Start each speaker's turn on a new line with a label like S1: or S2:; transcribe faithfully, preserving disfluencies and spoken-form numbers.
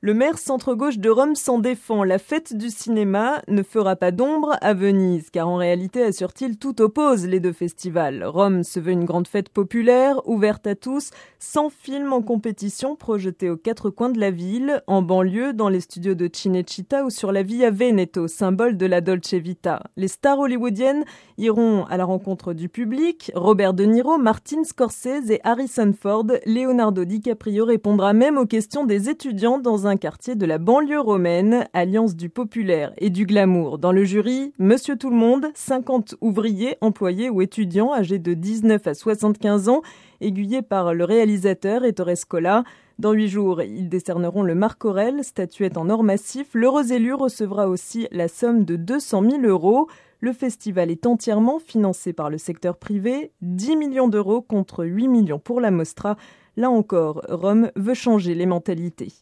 S1: Le maire centre-gauche de Rome s'en défend. La fête du cinéma ne fera pas d'ombre à Venise, car en réalité, assure-t-il, tout oppose les deux festivals. Rome se veut une grande fête populaire, ouverte à tous, cent films en compétition projetés aux quatre coins de la ville, en banlieue, dans les studios de Cinecittà ou sur la Via Veneto, symbole de la Dolce Vita. Les stars hollywoodiennes iront à la rencontre du public. Robert De Niro, Martin Scorsese et Harrison Ford. Leonardo DiCaprio répondra même aux questions des étudiants dans un quartier de la banlieue romaine, alliance du populaire et du glamour. Dans le jury, Monsieur Tout-le-Monde, cinquante ouvriers, employés ou étudiants âgés de dix-neuf à soixante-quinze ans, aiguillés par le réalisateur Ettore Scola. Dans huit jours, ils décerneront le Marc Aurèle, statuette en or massif. L'heureux élu recevra aussi la somme de deux cent mille euros. Le festival est entièrement financé par le secteur privé, dix millions d'euros contre huit millions pour la Mostra. Là encore, Rome veut changer les mentalités.